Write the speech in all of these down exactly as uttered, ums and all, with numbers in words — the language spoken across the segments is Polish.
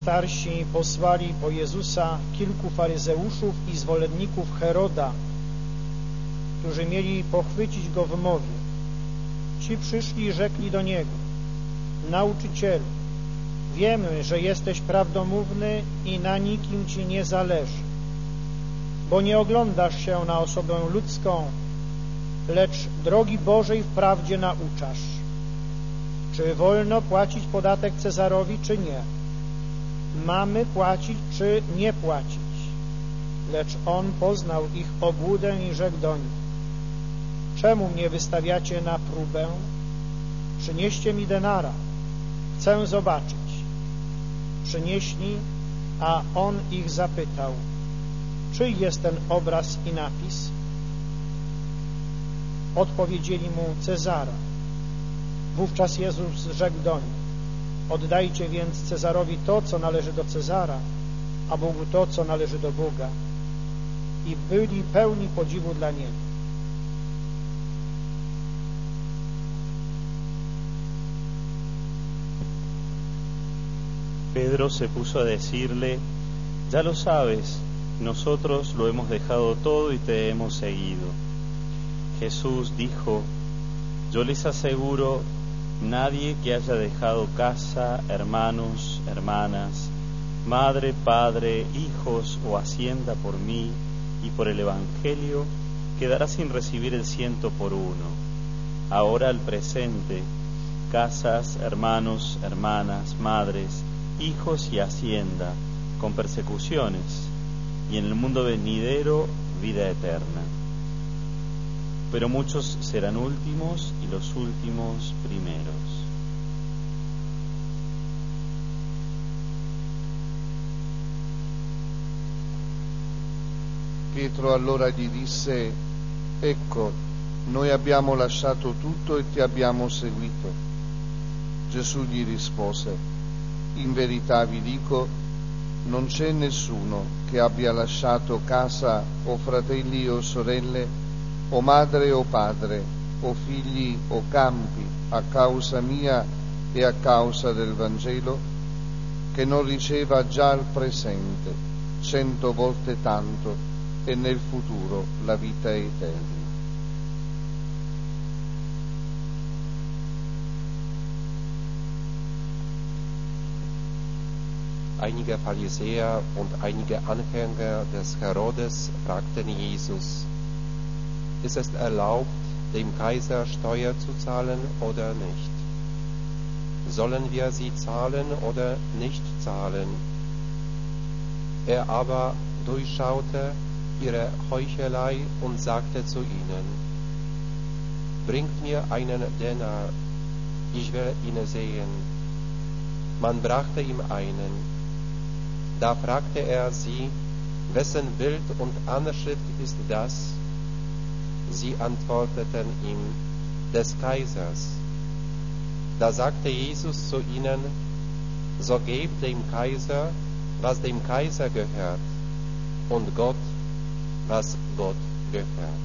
Starsi posłali po Jezusa kilku faryzeuszów i zwolenników Heroda, którzy mieli pochwycić go w mowie. Ci przyszli i rzekli do Niego: Nauczycielu, wiemy, że jesteś prawdomówny i na nikim Ci nie zależy, bo nie oglądasz się na osobę ludzką, lecz drogi Bożej w prawdzie nauczasz. Czy wolno płacić podatek Cezarowi, czy nie? Mamy płacić, czy nie płacić? Lecz on poznał ich obłudę i rzekł do nich: Czemu mnie wystawiacie na próbę? Przynieście mi denara, chcę zobaczyć. Przynieśli, a on ich zapytał: czyj jest ten obraz i napis? Odpowiedzieli mu: Cezara. Wówczas Jezus rzekł do nich: Oddajcie więc Cezarowi to, co należy do Cezara, a Bogu to, co należy do Boga. I byli pełni podziwu dla Niego. Pedro se puso a decirle: ya lo sabes, nosotros lo hemos dejado todo y te hemos seguido. Jesús dijo: yo les aseguro, nadie que haya dejado casa, hermanos, hermanas, madre, padre, hijos o hacienda por mí y por el Evangelio, quedará sin recibir el ciento por uno. Ahora al presente, casas, hermanos, hermanas, madres, hijos y hacienda, con persecuciones, y en el mundo venidero vida eterna. Pero muchos serán últimos y los últimos primeros. Pietro allora gli disse: ecco, noi abbiamo lasciato tutto e ti abbiamo seguito. Gesù gli rispose: in verità vi dico, non c'è nessuno che abbia lasciato casa o fratelli o sorelle o madre o padre o figli o campi a causa mia e a causa del Vangelo, che non riceva già al presente cento volte tanto e nel futuro la vita eterna. Einige Pharisäer und einige Anhänger des Herodes fragten Jesus: ist es erlaubt, dem Kaiser Steuer zu zahlen oder nicht? Sollen wir sie zahlen oder nicht zahlen? Er aber durchschaute ihre Heuchelei und sagte zu ihnen: bringt mir einen Denar, ich will ihn sehen. Man brachte ihm einen. Da fragte er sie: wessen Bild und Anschrift ist das? Sie antworteten ihm: des Kaisers. Da sagte Jesus zu ihnen: so gebt dem Kaiser, was dem Kaiser gehört, und Gott, was Gott gehört.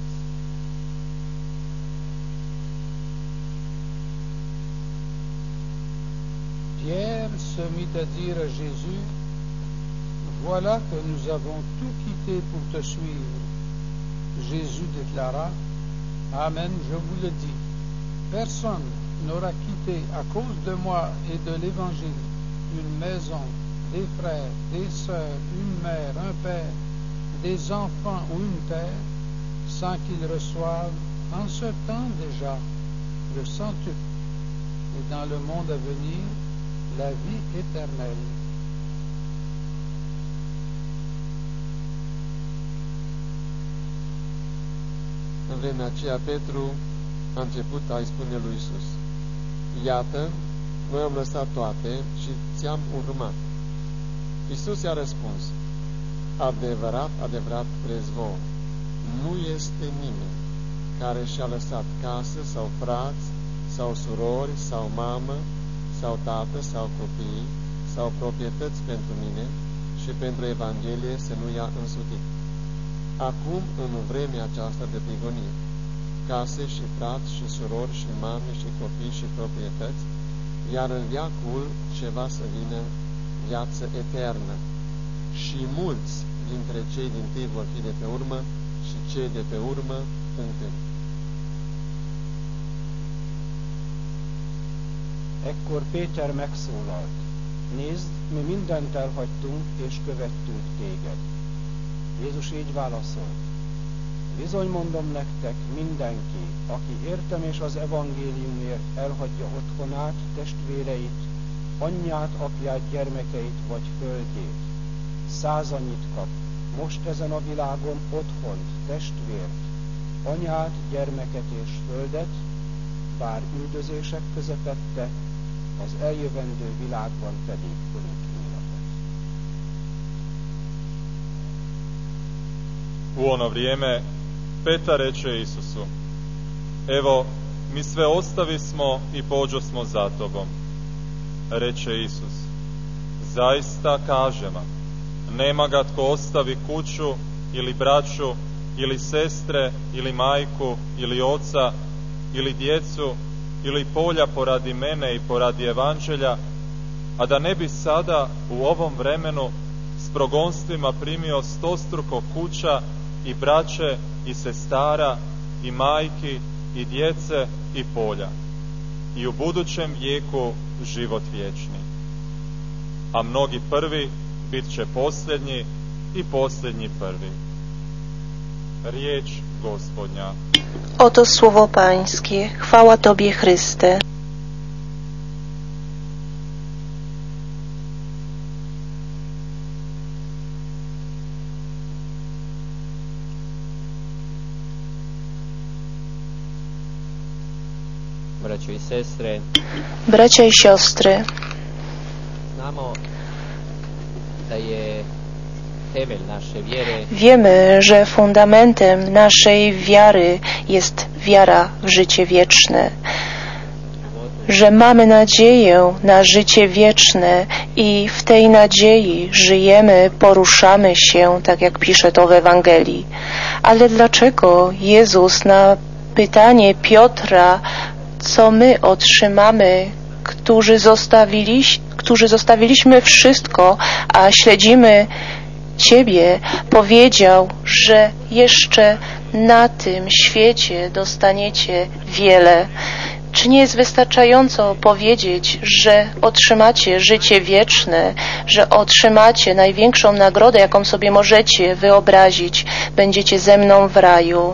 Pierre se mit à dire à Jésus: voilà que nous avons tout quitté pour te suivre. Jésus déclara: amen, je vous le dis, personne n'aura quitté à cause de moi et de l'Évangile une maison, des frères, des sœurs, une mère, un père, des enfants ou une terre, sans qu'ils reçoivent en ce temps déjà le centuple, et dans le monde à venir la vie éternelle. În vremea aceea, Petru a început a-i spune lui Iisus: iată, noi am lăsat toate și ți-am urmat. Iisus i-a răspuns: adevărat, adevărat crezi vouă, nu este nimeni care și-a lăsat casă sau frați sau surori sau mamă sau tată sau copii sau proprietăți pentru mine și pentru Evanghelie să nu ia însutit. Acum, în vremea aceasta de prigonie, case și frați și surori și mame și copii și proprietăți, iar în veacul ceva să vină, viață eternă. Și mulți dintre cei dintâi vor fi de pe urmă și cei de pe urmă întâi. Ekkor Péter megszólalt: Nézd, mi mindent elhagytunk és követtünk téged. Jézus így válaszolt: Bizony mondom nektek, mindenki, aki értem és az evangéliumért elhagyja otthonát, testvéreit, anyját, apját, gyermekeit vagy földjét, százannyit kap, most ezen a világon otthont, testvért, anyát, gyermeket és földet, bár üldözések közepette, az eljövendő világban pedig örök életet. U ono vrijeme Petar reče Isusu: Evo, mi sve ostavismo i pođosmo za tobom. Reče Isus: Zaista kažem vam, nema ga tko ostavi kuću ili braću ili sestre ili majku ili oca ili djecu ili polja poradi mene i poradi evanđelja, a da ne bi sada u ovom vremenu s progonstvima primio stostruko kuća i braće i sestara i majki i djece i polja i u budućem vijeku život vječni. A mnogi prvi bit će posljednji i posljednji prvi. Riječ Gospodnia. Oto słowo Pańskie. Chwała Tobie, Chryste. Braćo i sestre, Bracia i siostry, znamo da je temelj naše wiary wiemy, że fundamentem naszej wiary jest wiara w życie wieczne, że mamy nadzieję na życie wieczne i w tej nadziei żyjemy, poruszamy się, tak jak pisze to w Ewangelii. Ale dlaczego Jezus na pytanie Piotra, co my otrzymamy, którzy, zostawiliś, którzy zostawiliśmy wszystko, a śledzimy Ciebie, powiedział, że jeszcze na tym świecie dostaniecie wiele. Czy nie jest wystarczająco powiedzieć, że otrzymacie życie wieczne, że otrzymacie największą nagrodę, jaką sobie możecie wyobrazić, będziecie ze mną w raju?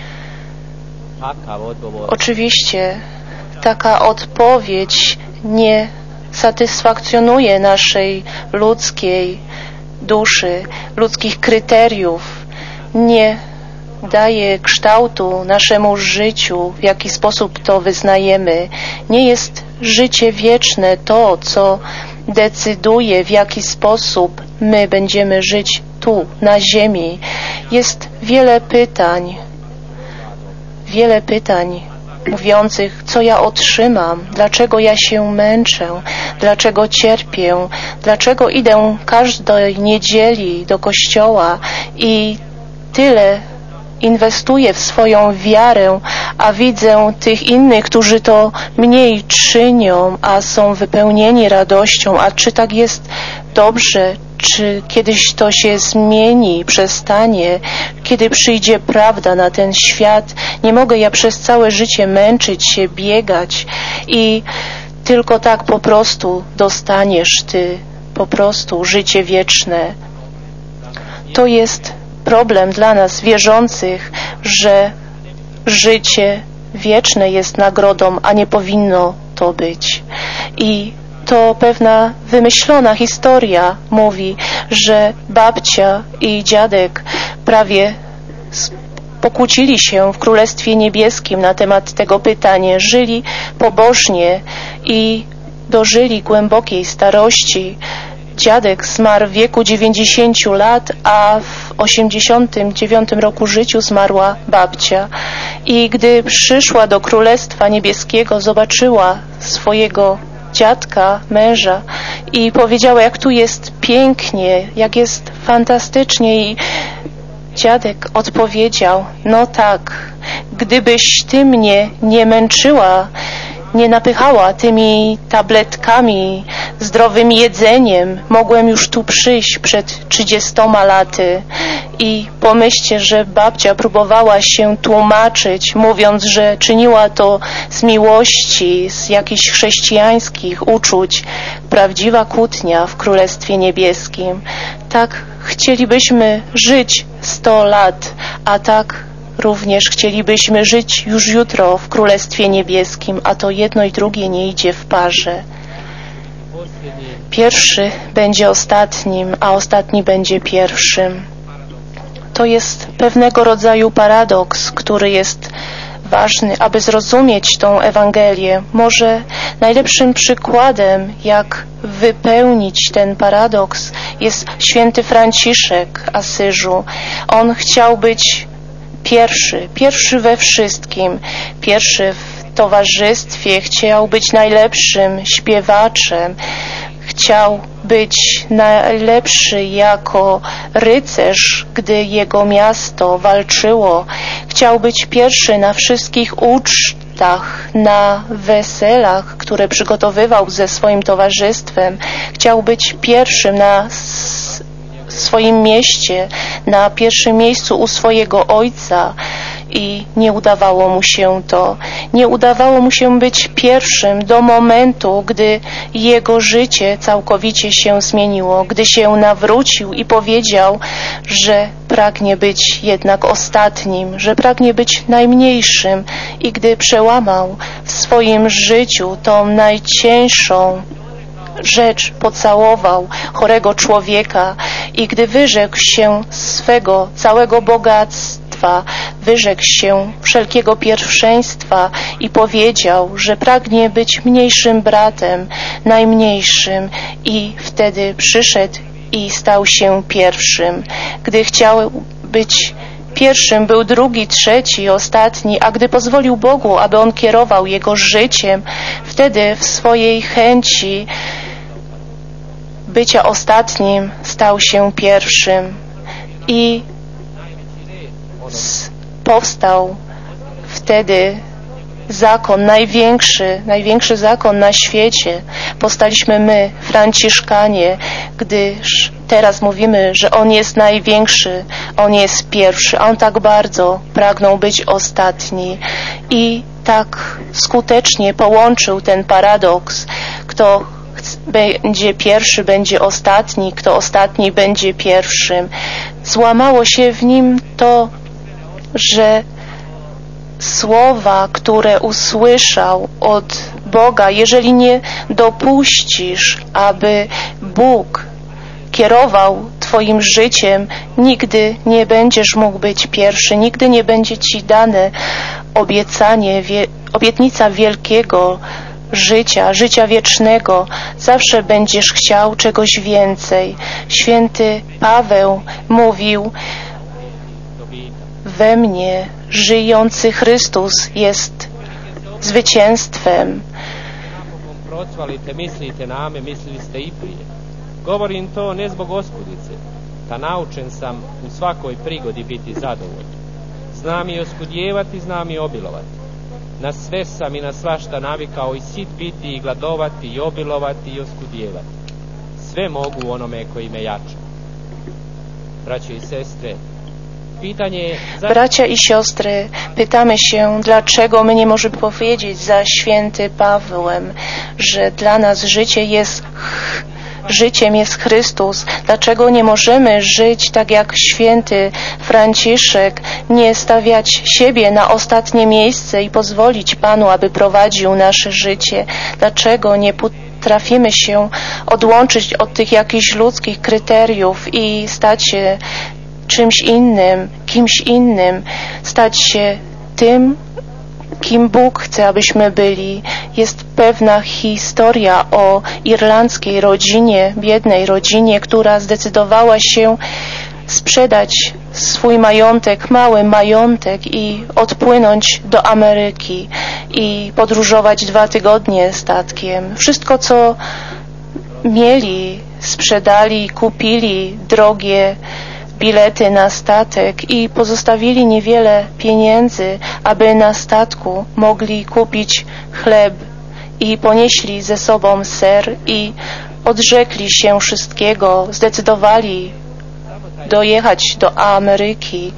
Oczywiście taka odpowiedź nie satysfakcjonuje naszej ludzkiej duszy, ludzkich kryteriów, nie daje kształtu naszemu życiu, w jaki sposób to wyznajemy. Nie jest życie wieczne to, co decyduje, w jaki sposób my będziemy żyć tu, na ziemi. Jest wiele pytań, wiele pytań mówiących, co ja otrzymam, dlaczego ja się męczę, dlaczego cierpię, dlaczego idę każdej niedzieli do kościoła i tyle inwestuję w swoją wiarę, a widzę tych innych, którzy to mniej czynią, a są wypełnieni radością. A czy tak jest dobrze? Czy kiedyś to się zmieni, przestanie? Kiedy przyjdzie prawda na ten świat? Nie mogę ja przez całe życie męczyć się, biegać i tylko tak po prostu dostaniesz Ty po prostu życie wieczne. To jest problem dla nas wierzących, że życie wieczne jest nagrodą, a nie powinno to być. I to pewna wymyślona historia mówi, że babcia i dziadek prawie pokłócili się w Królestwie Niebieskim na temat tego pytania. Żyli pobożnie i dożyli głębokiej starości. Dziadek zmarł w wieku dziewięćdziesięciu lat, a w osiemdziesiątym dziewiątym roku życiu zmarła babcia. I gdy przyszła do Królestwa Niebieskiego, zobaczyła swojego dziadka, męża i powiedziała, jak tu jest pięknie, jak jest fantastycznie. I dziadek odpowiedział, no tak, gdybyś Ty mnie nie męczyła nie napychała tymi tabletkami, zdrowym jedzeniem, mogłem już tu przyjść przed trzydziestoma laty i pomyślcie, że babcia próbowała się tłumaczyć, mówiąc, że czyniła to z miłości, z jakichś chrześcijańskich uczuć. Prawdziwa kłótnia w Królestwie Niebieskim. Tak chcielibyśmy żyć sto lat, a tak również chcielibyśmy żyć już jutro w Królestwie Niebieskim, a to jedno i drugie nie idzie w parze. Pierwszy będzie ostatnim, a ostatni będzie pierwszym. To jest pewnego rodzaju paradoks, który jest ważny, aby zrozumieć tą Ewangelię. Może najlepszym przykładem, jak wypełnić ten paradoks, jest święty Franciszek Asyżu. On chciał być pierwszy, pierwszy we wszystkim, pierwszy w towarzystwie, chciał być najlepszym śpiewaczem, chciał być najlepszy jako rycerz, gdy jego miasto walczyło. Chciał być pierwszy na wszystkich ucztach, na weselach, które przygotowywał ze swoim towarzystwem. Chciał być pierwszym na swoim mieście, na pierwszym miejscu u swojego ojca i nie udawało mu się to. Nie udawało mu się być pierwszym do momentu, gdy jego życie całkowicie się zmieniło, gdy się nawrócił i powiedział, że pragnie być jednak ostatnim, że pragnie być najmniejszym i gdy przełamał w swoim życiu tą najcięższą rzecz, pocałował chorego człowieka i gdy wyrzekł się swego całego bogactwa, wyrzekł się wszelkiego pierwszeństwa i powiedział, że pragnie być mniejszym bratem, najmniejszym i wtedy przyszedł i stał się pierwszym. Gdy chciał być pierwszym, był drugi, trzeci, ostatni, a gdy pozwolił Bogu, aby On kierował jego życiem, wtedy w swojej chęci bycia ostatnim stał się pierwszym i powstał wtedy zakon, największy, największy zakon na świecie. Powstaliśmy my, Franciszkanie, gdyż teraz mówimy, że On jest największy, On jest pierwszy, a On tak bardzo pragnął być ostatni i tak skutecznie połączył ten paradoks, kto będzie pierwszy, będzie ostatni, kto ostatni, będzie pierwszym. Złamało się w nim to, że słowa, które usłyszał od Boga, jeżeli nie dopuścisz, aby Bóg kierował Twoim życiem, nigdy nie będziesz mógł być pierwszy, nigdy nie będzie Ci dane obiecanie, wie, obietnica wielkiego życia, życia wiecznego. Zawsze będziesz chciał czegoś więcej. Święty Paweł mówił: we mnie żyjący Chrystus jest zwycięstwem. Procvalite, mislite na me, mislili ste i prije. Govorim to ne zbog oskudice, ta naučen sam u svakoj prigodi biti zadovoljan. Znam i oskudjevati, znam i obilovati. Na sve sam i na svašta navikao i sit biti i gladovati i obilovati i oskudjevati. Sve mogu u onome koji me jača. Braćo i sestre, pitanie... Bracia i siostry, pytamy się, dlaczego my nie możemy powiedzieć za święty Pawłem, że dla nas życie jest życiem jest Chrystus. Dlaczego nie możemy żyć tak jak święty Franciszek, nie stawiać siebie na ostatnie miejsce i pozwolić Panu, aby prowadził nasze życie? Dlaczego nie potrafimy się odłączyć od tych jakichś ludzkich kryteriów i stać się czymś innym, kimś innym, stać się tym, kim Bóg chce, abyśmy byli? Jest pewna historia o irlandzkiej rodzinie, biednej rodzinie, która zdecydowała się sprzedać swój majątek, mały majątek i odpłynąć do Ameryki i podróżować dwa tygodnie statkiem. Wszystko, co mieli, sprzedali, kupili drogie bilety na statek i pozostawili niewiele pieniędzy, aby na statku mogli kupić chleb i ponieśli ze sobą ser i odrzekli się wszystkiego, zdecydowali dojechać do Ameryki.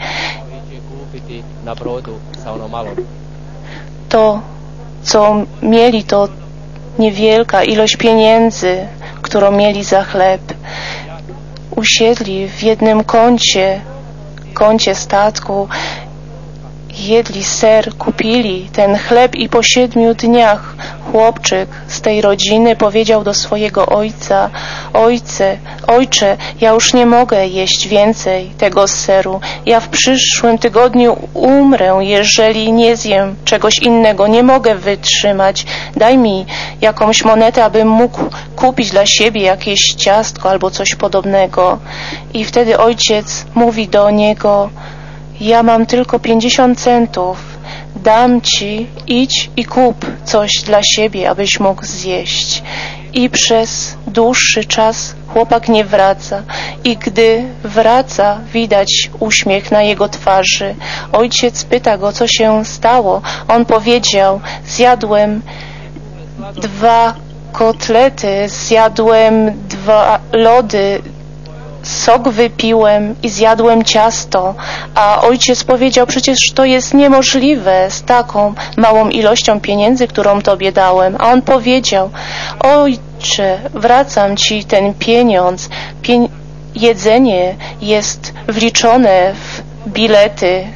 To, co mieli, to niewielka ilość pieniędzy, którą mieli za chleb. Usiedli w jednym kącie, kącie statku, jedli ser, kupili ten chleb i po siedmiu dniach chłopczyk z tej rodziny powiedział do swojego ojca: Ojcze, ojcze, ja już nie mogę jeść więcej tego seru. Ja w przyszłym tygodniu umrę, jeżeli nie zjem czegoś innego. Nie mogę wytrzymać. Daj mi jakąś monetę, abym mógł kupić dla siebie jakieś ciastko albo coś podobnego. I wtedy ojciec mówi do niego: ja mam tylko pięćdziesiąt centów. Dam ci, idź i kup coś dla siebie, abyś mógł zjeść. I przez dłuższy czas chłopak nie wraca. I gdy wraca, widać uśmiech na jego twarzy. Ojciec pyta go, co się stało. On powiedział: zjadłem dwa kotlety, zjadłem dwa lody, sok wypiłem i zjadłem ciasto. A ojciec powiedział: przecież to jest niemożliwe z taką małą ilością pieniędzy, którą tobie dałem. A on powiedział: ojcze, wracam ci ten pieniądz. Pien- jedzenie jest wliczone w bilety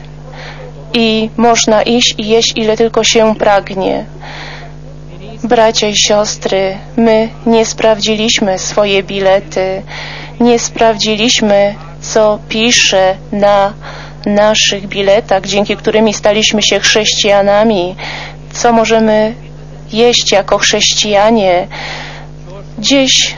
i można iść i jeść, ile tylko się pragnie. Bracia i siostry, my nie sprawdziliśmy swoje bilety, nie sprawdziliśmy, co pisze na naszych biletach, dzięki którymi staliśmy się chrześcijanami, co możemy jeść jako chrześcijanie. Gdzieś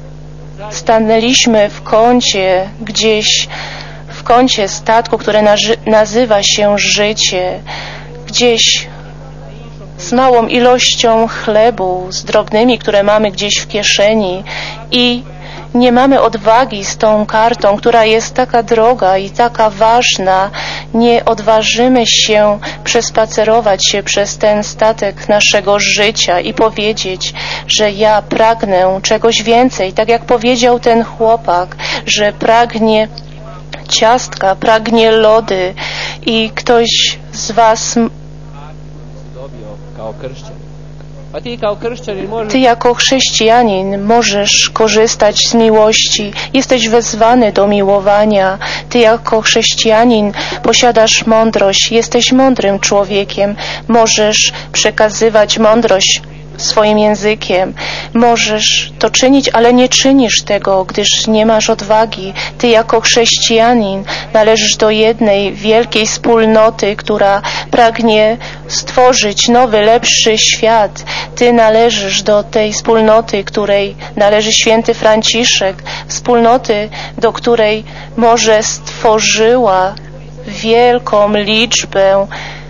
stanęliśmy w kącie, gdzieś w kącie statku, które nazywa się życie, gdzieś z małą ilością chlebu, z drobnymi, które mamy gdzieś w kieszeni i nie mamy odwagi z tą kartą, która jest taka droga i taka ważna. Nie odważymy się przespacerować się przez ten statek naszego życia i powiedzieć, że ja pragnę czegoś więcej. Tak jak powiedział ten chłopak, że pragnie ciastka, pragnie lody i ktoś z was Ty jako chrześcijanin możesz korzystać z miłości. Jesteś wezwany do miłowania. Ty jako chrześcijanin posiadasz mądrość. Jesteś mądrym człowiekiem. Możesz przekazywać mądrość swoim językiem. Możesz to czynić, ale nie czynisz tego, gdyż nie masz odwagi. Ty jako chrześcijanin należysz do jednej wielkiej wspólnoty, która pragnie stworzyć nowy, lepszy świat. Ty należysz do tej wspólnoty, której należy święty Franciszek, wspólnoty, do której może stworzyła wielką liczbę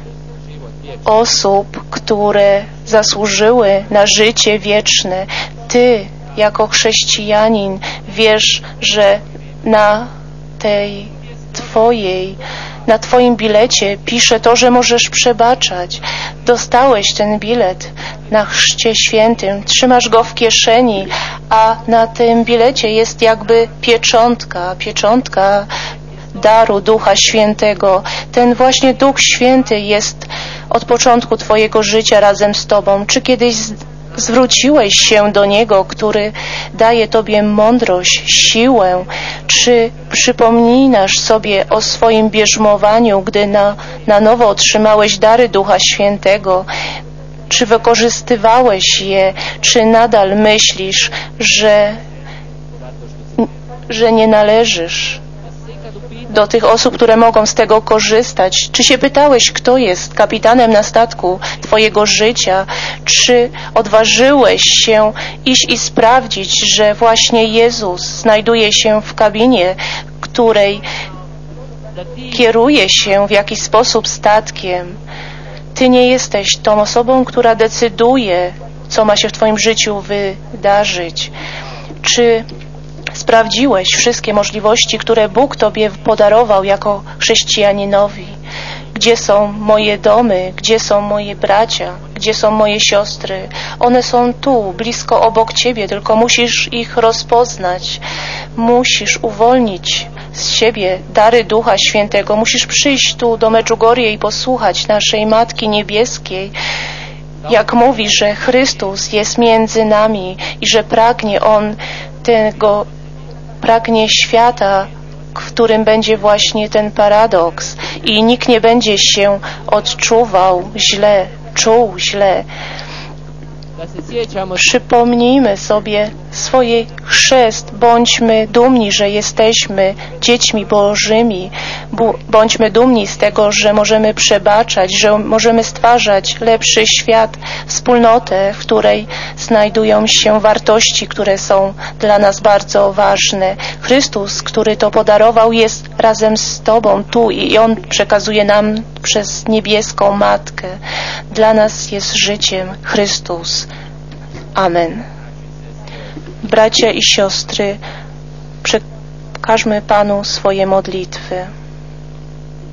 osób, które zasłużyły na życie wieczne. Ty, jako chrześcijanin, wiesz, że na tej Twojej, na Twoim bilecie pisze to, że możesz przebaczać. Dostałeś ten bilet na Chrzcie Świętym, trzymasz go w kieszeni, a na tym bilecie jest jakby pieczątka, pieczątka daru Ducha Świętego. Ten właśnie Duch Święty jest od początku Twojego życia razem z Tobą. Czy kiedyś zwróciłeś się do Niego, który daje Tobie mądrość, siłę? Czy przypominasz sobie o swoim bierzmowaniu, gdy na, na nowo otrzymałeś dary Ducha Świętego? Czy wykorzystywałeś je? Czy nadal myślisz, że, że nie należysz do tych osób, które mogą z tego korzystać? Czy się pytałeś, kto jest kapitanem na statku Twojego życia? Czy odważyłeś się iść i sprawdzić, że właśnie Jezus znajduje się w kabinie, której kieruje się w jakiś sposób statkiem? Ty nie jesteś tą osobą, która decyduje, co ma się w Twoim życiu wydarzyć. Czy sprawdziłeś wszystkie możliwości, które Bóg Tobie podarował jako chrześcijaninowi? Gdzie są moje domy? Gdzie są moje bracia? Gdzie są moje siostry? One są tu, blisko obok Ciebie, tylko musisz ich rozpoznać. Musisz uwolnić z siebie dary Ducha Świętego. Musisz przyjść tu do Medjugorje i posłuchać naszej Matki Niebieskiej, jak mówi, że Chrystus jest między nami i że pragnie On tego, pragnie świata, w którym będzie właśnie ten paradoks i nikt nie będzie się odczuwał źle, czuł źle. Przypomnijmy sobie swój chrzest, bądźmy dumni, że jesteśmy dziećmi Bożymi, bądźmy dumni z tego, że możemy przebaczać, że możemy stwarzać lepszy świat, wspólnotę, w której znajdują się wartości, które są dla nas bardzo ważne. Chrystus, który to podarował, jest razem z Tobą tu i On przekazuje nam przez niebieską Matkę. Dla nas jest życiem Chrystus. Amen. Bracia i siostry, przekażmy Panu swoje modlitwy.